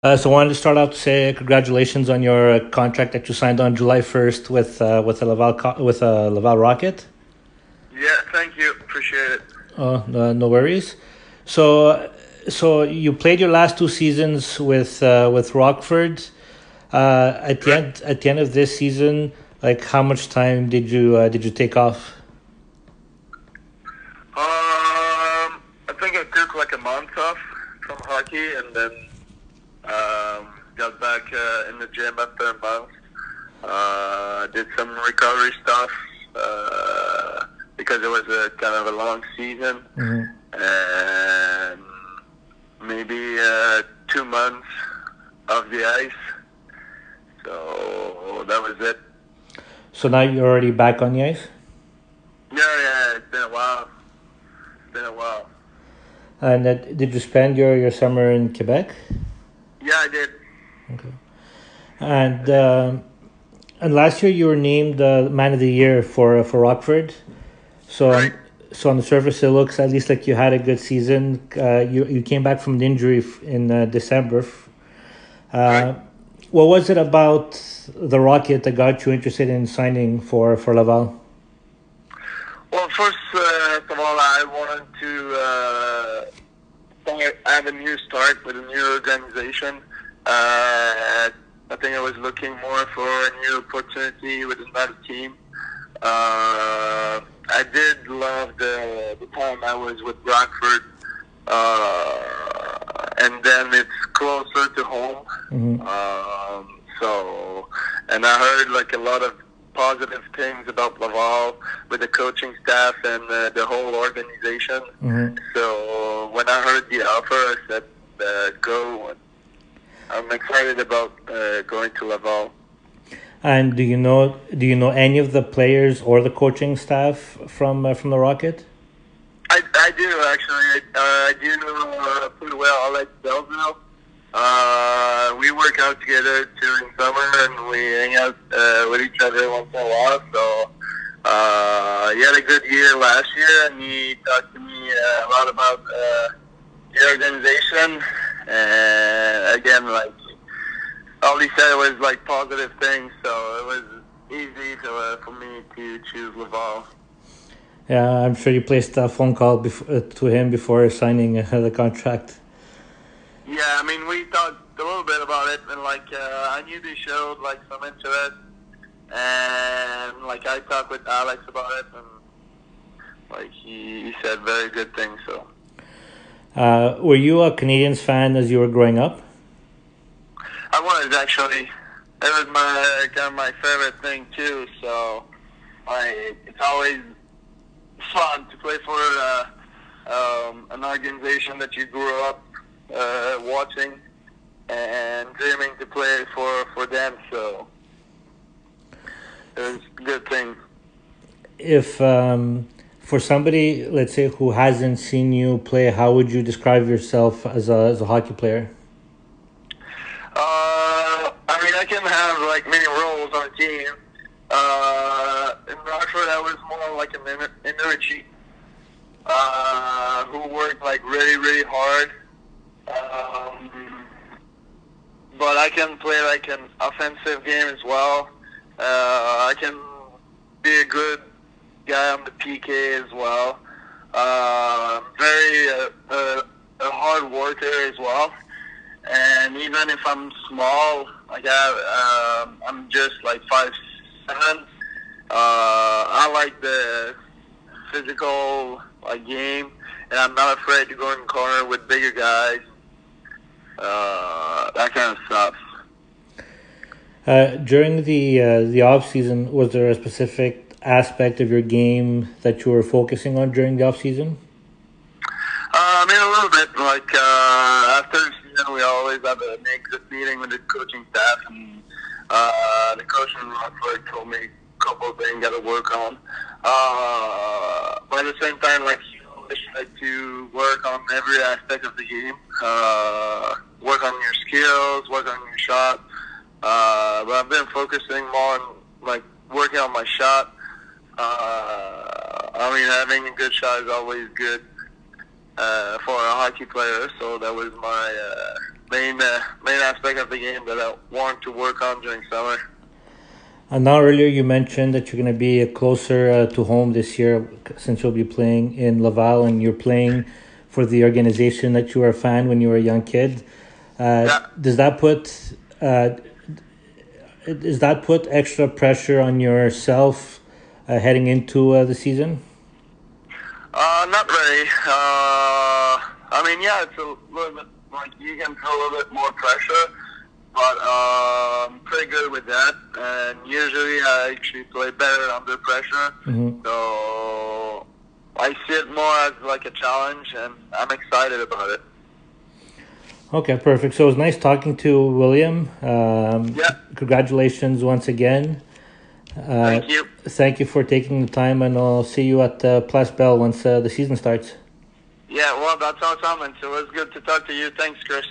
So I wanted to start out to say congratulations on your contract that you signed on July 1st with the Laval Rocket. Yeah, thank you. Appreciate it. No worries. So so you played your last two seasons with Rockford. Right. At the end of this season, like how much time did you take off? I think I took like a month off from hockey and then got back in the gym after a month. Did some recovery stuff because it was a kind of a long season Hmm. and maybe 2 months off the ice. So that was it. So now you're already back on the ice. Yeah, it's been a while. It's been a while. And did you spend your summer in Quebec? Yeah, I did. Okay. And I did. and last year you were named Man of the Year for Rockford. So Right. so on the surface, it looks at least like you had a good season. You came back from an injury in December. Right. Uh, what was it about the Rocket that got you interested in signing for Laval? Well, first of all, I wanted to have a new start with a new organization. I think I was looking more for a new opportunity with another team. I did love the time I was with Rockford, and then it's closer to home. Hmm. So, and I heard like a lot of positive things about Laval with the coaching staff and the whole organization. Hmm. So when I heard the offer, I said, "Go." I'm excited about going to Laval. And do you know any of the players or the coaching staff from the Rocket? I do actually. I do know pretty well Alex Belville. We work out together during summer and we hang out with each other once in a while. So he had a good year last year, and he talked to me a lot about the organization. And again, like all he said was like positive things, so it was easy for me to choose Laval. Yeah, I'm sure you placed a phone call to him before signing the contract. Yeah, I mean, we talked a little bit about it, and like I knew they showed like some interest, and like I talked with Alex about it, and like he said very good things. So Were you a Canadians fan as you were growing up? I was actually, it was my kind of my favorite thing too. So it's always fun to play for an organization that you grew up watching and dreaming to play for them. So it was a good thing. If For somebody, let's say, who hasn't seen you play, how would you describe yourself as a hockey player? I mean, I can have like many roles on a team. In Rockford, I was more like an energy who worked like really, really hard. Um, but I can play like an offensive game as well. I can be a good guy on the PK as well. Very a hard worker as well. And even if I'm small, like I'm just like 5'7". I like the physical like game, and I'm not afraid to go in the corner with bigger guys. That kind of stuff. During the off season, was there a specific aspect of your game that you were focusing on during the off season? I mean, a little bit. Like after the season, we always have an exit meeting with the coaching staff, and the coach in Rockford told me a couple of things got to work on. But at the same time, like you always try to work on every aspect of the game. Work on your skills, work on your shot. But I've been focusing more on like working on my shot. I mean, having a good shot is always good for a hockey player. So that was main aspect of the game that I want to work on during summer. And now earlier you mentioned that you're going to be closer to home this year since you'll be playing in Laval and you're playing for the organization that you were a fan when you were a young kid. Yeah. Does that put extra pressure on yourself heading into the season? Not really. I mean, yeah, it's a little bit like you can feel a little bit more pressure, but I'm pretty good with that. And usually, I actually play better under pressure. Mm-hmm. So I see it more as like a challenge, and I'm excited about it. Okay, perfect. So it was nice talking to William. Yeah. Congratulations once again. Thank you. Thank you for taking the time, and I'll see you at Place Bell once the season starts. Yeah, well, that's awesome, and so it was good to talk to you. Thanks, Chris.